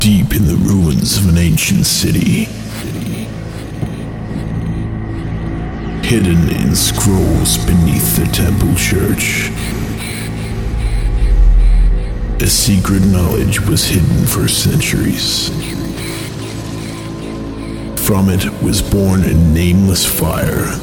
Deep in the ruins of an ancient city, hidden in scrolls beneath the temple church, a secret knowledge was hidden for centuries. From it was born a nameless fire.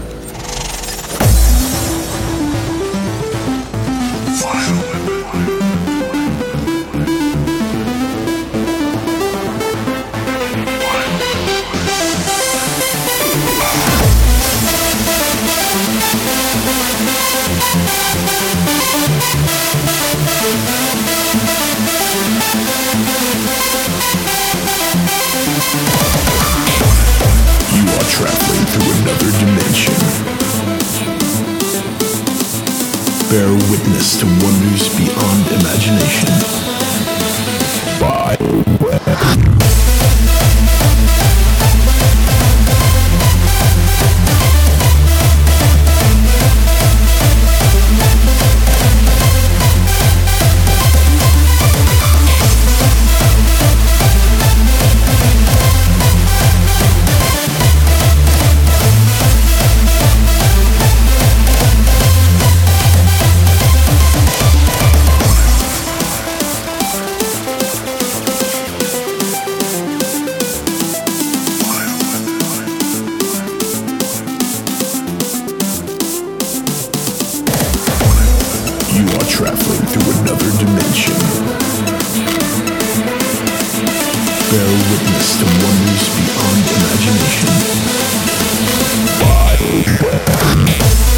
You are traveling through another dimension. Bear witness to wonders beyond imagination. BioWare. You are traveling through another dimension. Bear witness to wonders beyond imagination. BioWare.